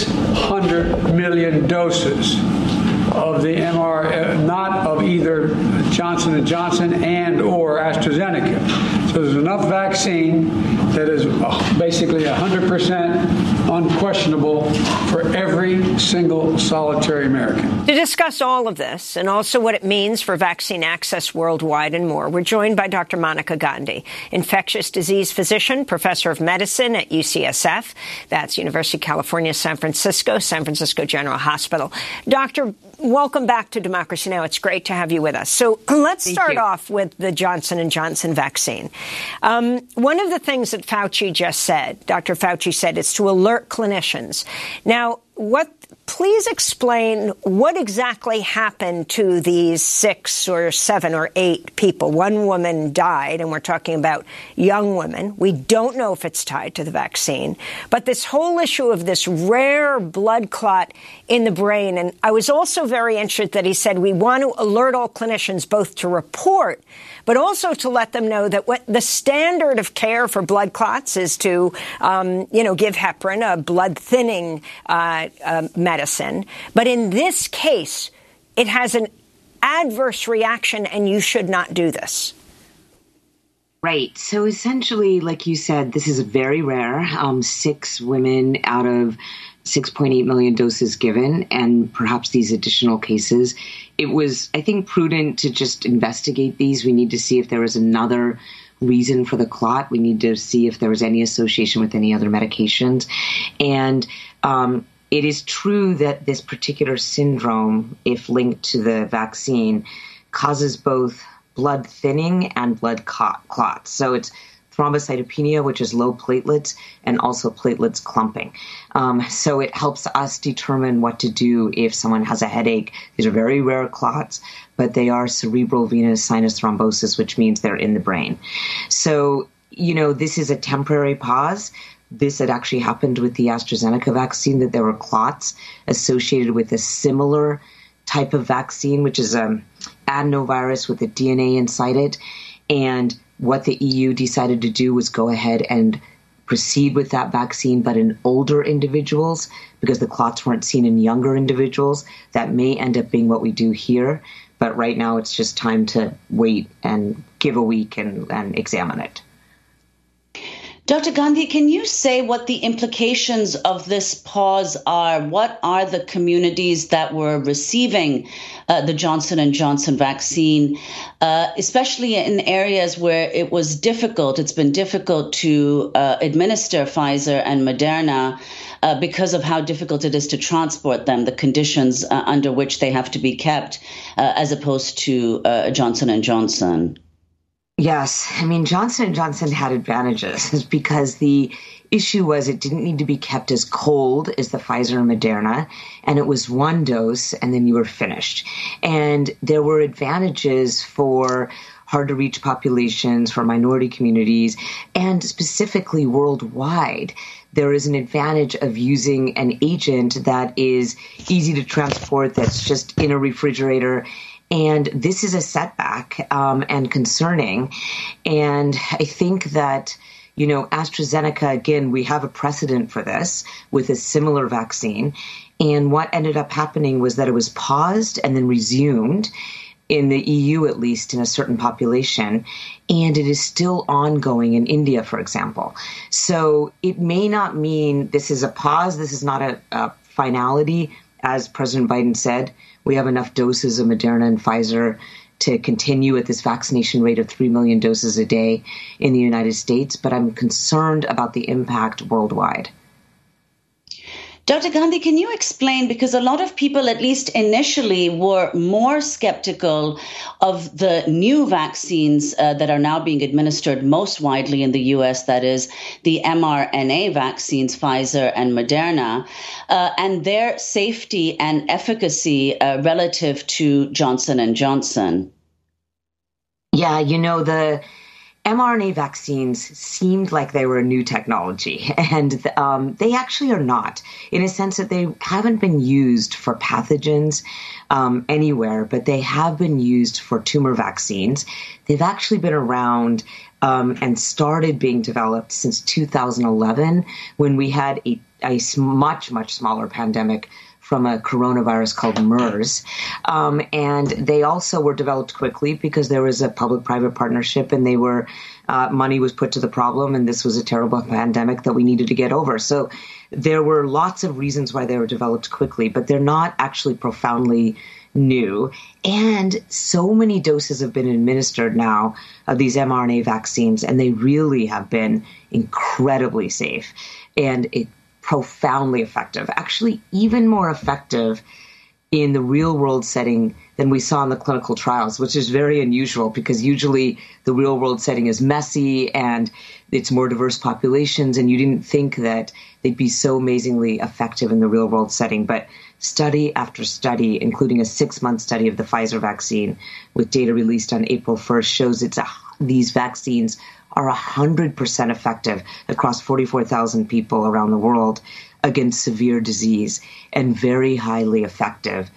600 million doses of the mRNA, not of either Johnson & Johnson and or AstraZeneca. So there's enough vaccine that is basically 100% unquestionable for every single solitary American. To discuss all of this and also what it means for vaccine access worldwide and more, we're joined by Dr. Monica Gandhi, infectious disease physician, professor of medicine at UCSF. That's University of California, San Francisco General Hospital. Doctor, welcome back to Democracy Now! It's great to have you with us. So let's start off with the Johnson & Johnson vaccine. One of the things that Fauci just said, Dr. Fauci said, is to alert clinicians. Now, please explain what exactly happened to these 6 or 7 or 8 people. One woman died, and we're talking about young women. We don't know if it's tied to the vaccine. But this whole issue of this rare blood clot in the brain, and I was also very interested that he said we want to alert all clinicians both to report, but also to let them know that what the standard of care for blood clots is to, give heparin, a blood thinning medicine. But in this case, it has an adverse reaction, and you should not do this. Right. So essentially, like you said, this is very rare. 6 women out of 6.8 million doses given, and perhaps these additional cases. It was, I think, prudent to just investigate these. We need to see if there is another reason for the clot. We need to see if there was any association with any other medications. And it is true that this particular syndrome, if linked to the vaccine, causes both blood thinning and blood clots. So it's thrombocytopenia, which is low platelets, and also platelets clumping. So it helps us determine what to do if someone has a headache. These are very rare clots, but they are cerebral venous sinus thrombosis, which means they're in the brain. So, this is a temporary pause. This had actually happened with the AstraZeneca vaccine, that there were clots associated with a similar type of vaccine, which is an adenovirus with a DNA inside it. And what the EU decided to do was go ahead and proceed with that vaccine, but in older individuals, because the clots weren't seen in younger individuals. That may end up being what we do here. But right now, it's just time to wait and give a week and examine it. Dr. Gandhi, can you say what the implications of this pause are? What are the communities that were receiving the Johnson & Johnson vaccine, especially in areas where it was difficult? It's been difficult to administer Pfizer and Moderna because of how difficult it is to transport them, the conditions under which they have to be kept, as opposed to Johnson & Johnson. Yes. I mean, Johnson & Johnson had advantages because the issue was it didn't need to be kept as cold as the Pfizer and Moderna, and it was 1 dose and then you were finished. And there were advantages for hard-to-reach populations, for minority communities, and specifically worldwide. There is an advantage of using an agent that is easy to transport, that's just in a refrigerator. And this is a setback and concerning. And I think that, AstraZeneca, again, we have a precedent for this with a similar vaccine. And what ended up happening was that it was paused and then resumed. in the EU, at least in a certain population, and it is still ongoing in India, for example. So it may not mean this is a pause. This is not a finality. As President Biden said, we have enough doses of Moderna and Pfizer to continue at this vaccination rate of 3 million doses a day in the United States, but I'm concerned about the impact worldwide. Dr. Gandhi, can you explain, because a lot of people, at least initially, were more skeptical of the new vaccines that are now being administered most widely in the U.S., that is the mRNA vaccines, Pfizer and Moderna, and their safety and efficacy relative to Johnson & Johnson? Yeah, the mRNA vaccines seemed like they were a new technology, and they actually are not, in a sense that they haven't been used for pathogens anywhere, but they have been used for tumor vaccines. They've actually been around and started being developed since 2011, when we had a much, much smaller pandemic from a coronavirus called MERS. And they also were developed quickly because there was a public-private partnership, and money was put to the problem, and this was a terrible pandemic that we needed to get over. So there were lots of reasons why they were developed quickly, but they're not actually profoundly new. And so many doses have been administered now of these mRNA vaccines, and they really have been incredibly safe and profoundly effective, actually even more effective in the real world setting than we saw in the clinical trials, which is very unusual because usually the real world setting is messy and it's more diverse populations, and you didn't think that they'd be so amazingly effective in the real world setting. But study after study, including a 6-month study of the Pfizer vaccine with data released on April 1st, shows these vaccines are 100% effective across 44,000 people around the world against severe disease, and very highly effective,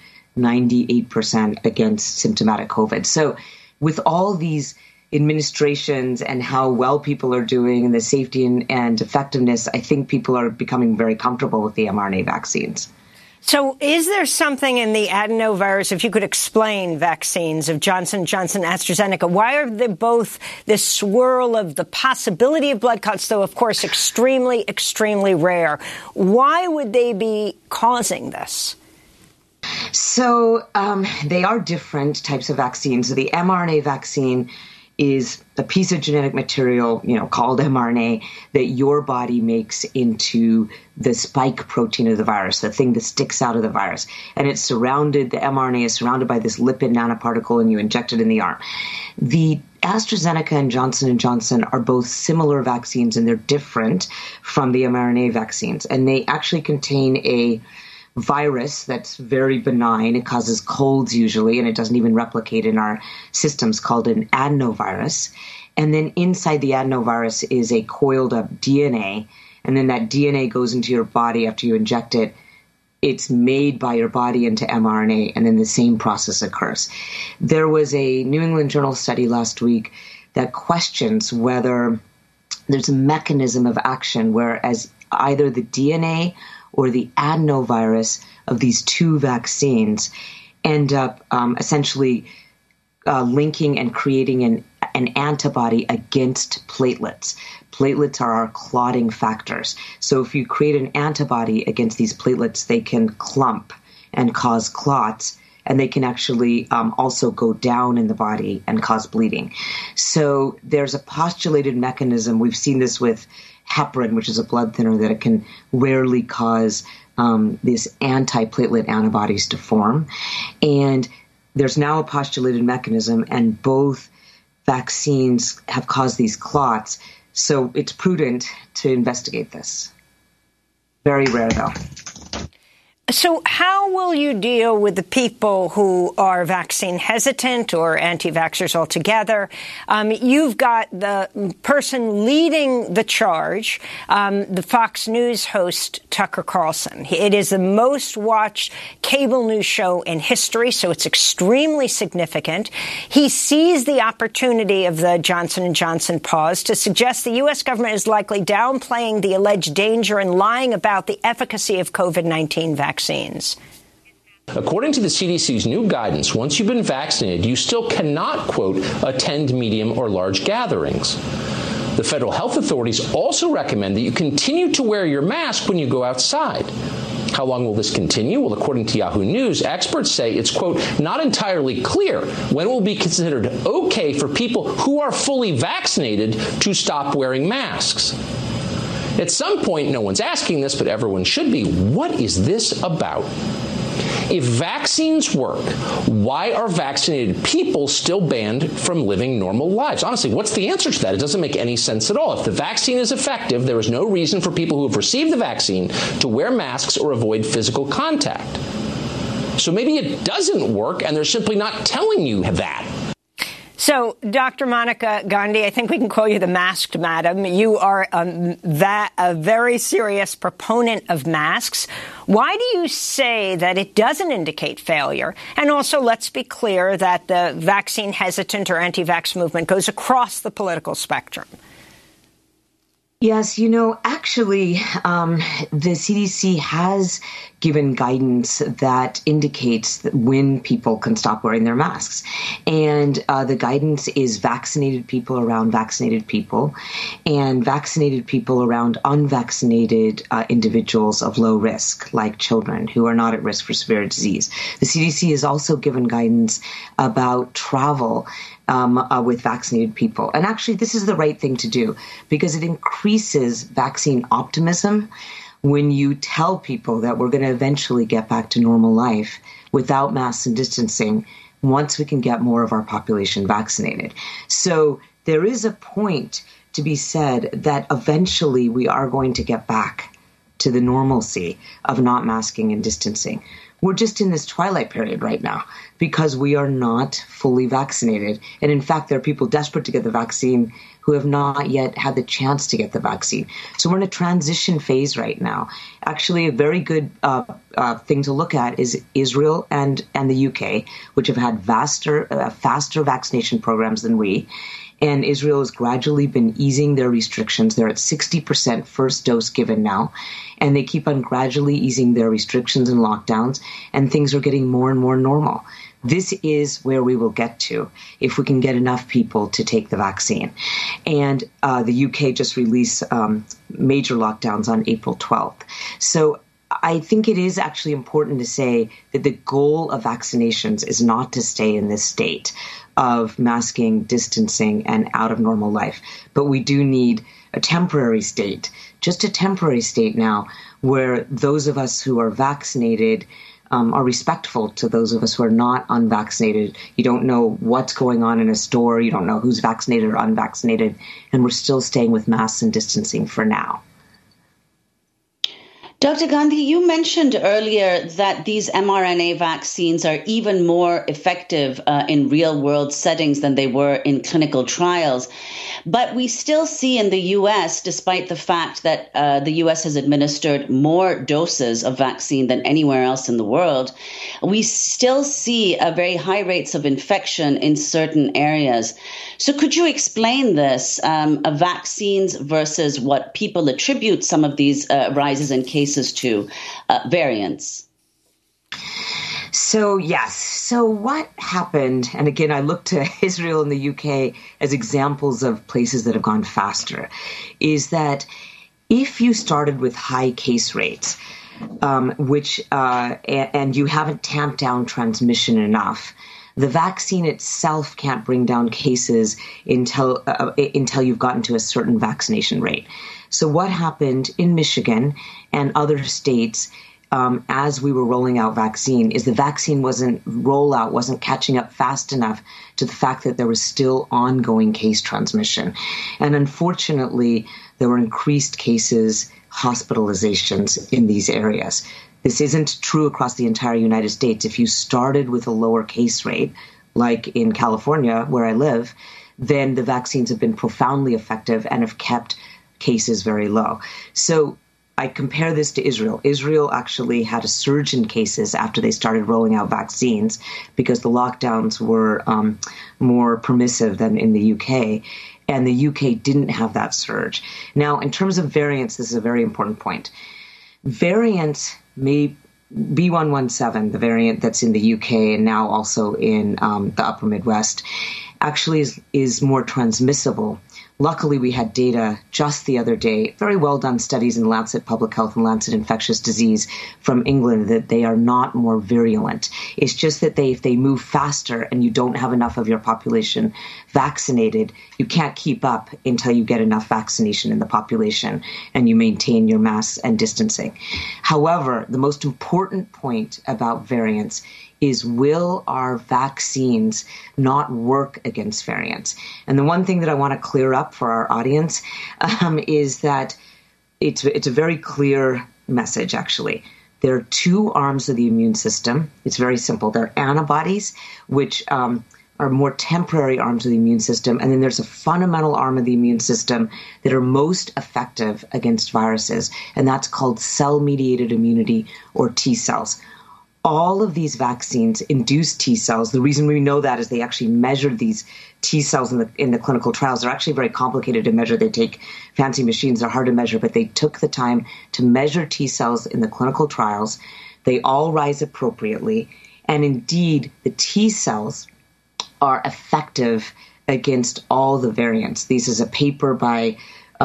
98% against symptomatic COVID. So with all these administrations and how well people are doing and the safety and effectiveness, I think people are becoming very comfortable with the mRNA vaccines. So is there something in the adenovirus, if you could explain vaccines of Johnson & Johnson, AstraZeneca, why are they both this swirl of the possibility of blood clots, though, of course, extremely, extremely rare? Why would they be causing this? So they are different types of vaccines. So the mRNA vaccine is a piece of genetic material, called mRNA, that your body makes into the spike protein of the virus, the thing that sticks out of the virus. And the mRNA is surrounded by this lipid nanoparticle, and you inject it in the arm. The AstraZeneca and Johnson & Johnson are both similar vaccines, and they're different from the mRNA vaccines. And they actually contain a virus that's very benign. It causes colds usually, and it doesn't even replicate in our systems, called an adenovirus. And then inside the adenovirus is a coiled up DNA. And then that DNA goes into your body after you inject it. It's made by your body into mRNA, and then the same process occurs. There was a New England Journal study last week that questions whether there's a mechanism of action whereas either the DNA or the adenovirus of these two vaccines end up essentially linking and creating an antibody against platelets. Platelets are our clotting factors. So if you create an antibody against these platelets, they can clump and cause clots, and they can actually also go down in the body and cause bleeding. So there's a postulated mechanism. We've seen this with heparin, which is a blood thinner, that it can rarely cause these anti-platelet antibodies to form. And there's now a postulated mechanism, and both vaccines have caused these clots. So it's prudent to investigate this. Very rare, though. So how will you deal with the people who are vaccine hesitant or anti-vaxxers altogether? You've got the person leading the charge, the Fox News host, Tucker Carlson. It is the most watched cable news show in history, so it's extremely significant. He sees the opportunity of the Johnson & Johnson pause to suggest the U.S. government is likely downplaying the alleged danger and lying about the efficacy of COVID-19 vaccines. According to the CDC's new guidance, once you've been vaccinated, you still cannot, quote, attend medium or large gatherings. The federal health authorities also recommend that you continue to wear your mask when you go outside. How long will this continue? Well, according to Yahoo News, experts say it's, quote, not entirely clear when it will be considered okay for people who are fully vaccinated to stop wearing masks. At some point, no one's asking this, but everyone should be. What is this about? If vaccines work, why are vaccinated people still banned from living normal lives? Honestly, what's the answer to that? It doesn't make any sense at all. If the vaccine is effective, there is no reason for people who have received the vaccine to wear masks or avoid physical contact. So maybe it doesn't work, and they're simply not telling you that. So, Dr. Monica Gandhi, I think we can call you the masked madam. You are a very serious proponent of masks. Why do you say that it doesn't indicate failure? And also, let's be clear that the vaccine hesitant or anti-vax movement goes across the political spectrum. Yes, actually, the CDC has given guidance that indicates that when people can stop wearing their masks. And the guidance is vaccinated people around vaccinated people and vaccinated people around unvaccinated individuals of low risk, like children who are not at risk for severe disease. The CDC has also given guidance about travel with vaccinated people. And actually, this is the right thing to do because it increases vaccine optimism when you tell people that we're going to eventually get back to normal life without masks and distancing once we can get more of our population vaccinated. So there is a point to be said that eventually we are going to get back to the normalcy of not masking and distancing. We're just in this twilight period right now because we are not fully vaccinated. And in fact, there are people desperate to get the vaccine who have not yet had the chance to get the vaccine. So we're in a transition phase right now. Actually, a very good thing to look at is Israel and the UK, which have had faster vaccination programs than we. And Israel has gradually been easing their restrictions. They're at 60% first dose given now. And they keep on gradually easing their restrictions and lockdowns. And things are getting more and more normal. This is where we will get to if we can get enough people to take the vaccine. And the UK just released major lockdowns on April 12th. So I think it is actually important to say that the goal of vaccinations is not to stay in this state of masking, distancing, and out of normal life. But we do need a temporary state, just a temporary state now, where those of us who are vaccinated are respectful to those of us who are not unvaccinated. You don't know what's going on in a store. You don't know who's vaccinated or unvaccinated. And we're still staying with masks and distancing for now. Dr. Gandhi, you mentioned earlier that these mRNA vaccines are even more effective in real-world settings than they were in clinical trials. But we still see in the U.S., despite the fact that the U.S. has administered more doses of vaccine than anywhere else in the world, we still see very high rates of infection in certain areas. So could you explain this, vaccines versus what people attribute some of these rises in cases to variants? So, yes. So what happened, and again, I look to Israel and the UK as examples of places that have gone faster, is that if you started with high case rates, and you haven't tamped down transmission enough, the vaccine itself can't bring down cases until you've gotten to a certain vaccination rate. So what happened in Michigan and other states as we were rolling out vaccine is the vaccine wasn't catching up fast enough to the fact that there was still ongoing case transmission. And unfortunately, there were increased cases, hospitalizations in these areas. This isn't true across the entire United States. If you started with a lower case rate, like in California, where I live, then the vaccines have been profoundly effective and have kept cases very low. So I compare this to Israel. Israel actually had a surge in cases after they started rolling out vaccines because the lockdowns were more permissive than in the UK. And the UK didn't have that surge. Now, in terms of variants, this is a very important point. Variants may B117, the variant that's in the UK and now also in the upper Midwest, actually is more transmissible. Luckily, we had data just the other day, very well done studies in Lancet Public Health and Lancet Infectious Disease from England, that they are not more virulent. It's just that if they move faster and you don't have enough of your population vaccinated, you can't keep up until you get enough vaccination in the population and you maintain your masks and distancing. However, the most important point about variants is, will our vaccines not work against variants? And the one thing that I want to clear up for our audience is that it's a very clear message, actually. There are two arms of the immune system. It's very simple. There are antibodies, which are more temporary arms of the immune system. And then there's a fundamental arm of the immune system that are most effective against viruses. And that's called cell-mediated immunity, or T cells. All of these vaccines induce T cells. The reason we know that is they actually measured these T cells in the clinical trials. They're actually very complicated to measure. They take fancy machines. They're hard to measure, but they took the time to measure T cells in the clinical trials. They all rise appropriately. And indeed, the T cells are effective against all the variants. This is a paper by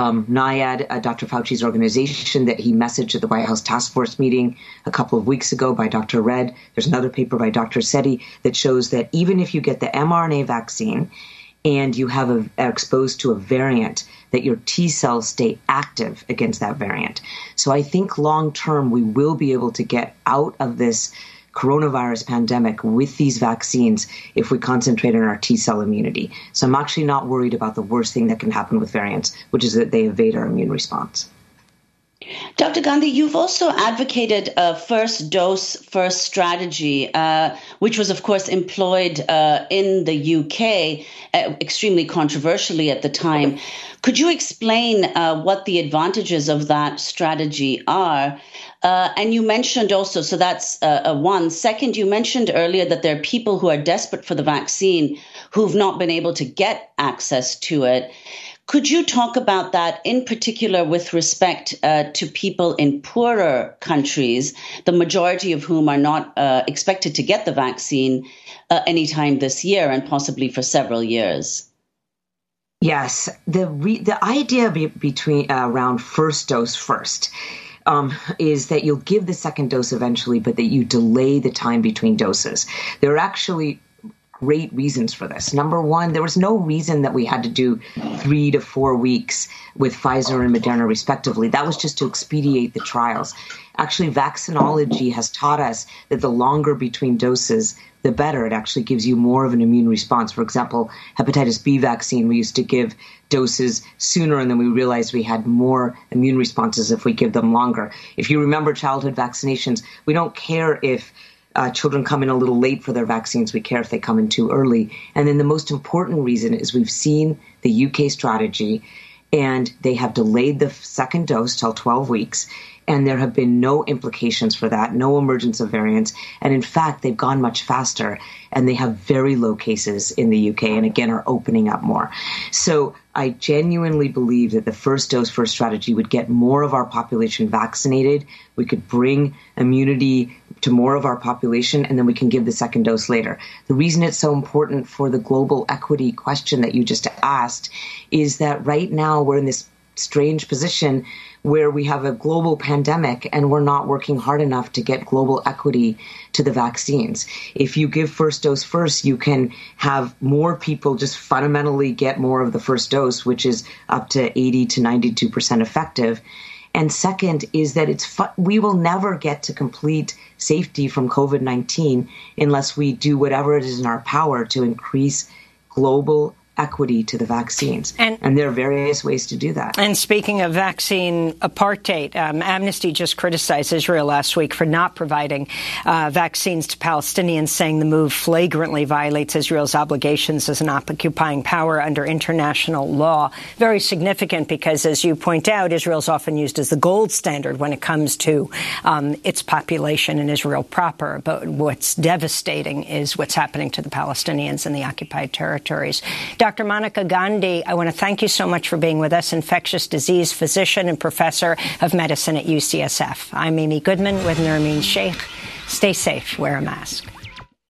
NIAID, Dr. Fauci's organization, that he messaged at the White House Task Force meeting a couple of weeks ago by Dr. Red. There's another paper by Dr. Sethi that shows that even if you get the mRNA vaccine and you are exposed to a variant, that your T cells stay active against that variant. So I think long term we will be able to get out of this coronavirus pandemic with these vaccines if we concentrate on our T-cell immunity. So I'm actually not worried about the worst thing that can happen with variants, which is that they evade our immune response. Dr. Gandhi, you've also advocated a first dose, first strategy, which was, of course, employed in the UK, extremely controversially at the time. Could you explain what the advantages of that strategy are? And you mentioned also, so that's one. Second, you mentioned earlier that there are people who are desperate for the vaccine who've not been able to get access to it. Could you talk about that in particular with respect to people in poorer countries, the majority of whom are not expected to get the vaccine anytime this year and possibly for several years? Yes, the idea around first dose first is that you'll give the second dose eventually, but that you delay the time between doses. There are actually great reasons for this. Number one, there was no reason that we had to do 3 to 4 weeks with Pfizer and Moderna respectively. That was just to expedite the trials. Actually, vaccinology has taught us that the longer between doses, the better. It actually gives you more of an immune response. For example, hepatitis B vaccine, we used to give doses sooner, and then we realized we had more immune responses if we give them longer. If you remember childhood vaccinations, we don't care if children come in a little late for their vaccines. We care if they come in too early. And then the most important reason is we've seen the UK strategy, and they have delayed the second dose till 12 weeks. And there have been no implications for that, no emergence of variants. And in fact, they've gone much faster, and they have very low cases in the UK, and again, are opening up more. So I genuinely believe that the first dose, first strategy would get more of our population vaccinated. We could bring immunity to more of our population, and then we can give the second dose later. The reason it's so important for the global equity question that you just asked is that right now we're in this strange position where we have a global pandemic and we're not working hard enough to get global equity to the vaccines. If you give first dose first, you can have more people just fundamentally get more of the first dose, which is up to 80 to 92% effective. And second is that we will never get to complete safety from COVID-19 unless we do whatever it is in our power to increase global equity to the vaccines. And there are various ways to do that. And speaking of vaccine apartheid, Amnesty just criticized Israel last week for not providing vaccines to Palestinians, saying the move flagrantly violates Israel's obligations as an occupying power under international law. Very significant because, as you point out, Israel is often used as the gold standard when it comes to its population in Israel proper. But what's devastating is what's happening to the Palestinians in the occupied territories. Dr. Monica Gandhi, I want to thank you so much for being with us, infectious disease physician and professor of medicine at UCSF. I'm Amy Goodman with Nermeen Sheikh. Stay safe. Wear a mask.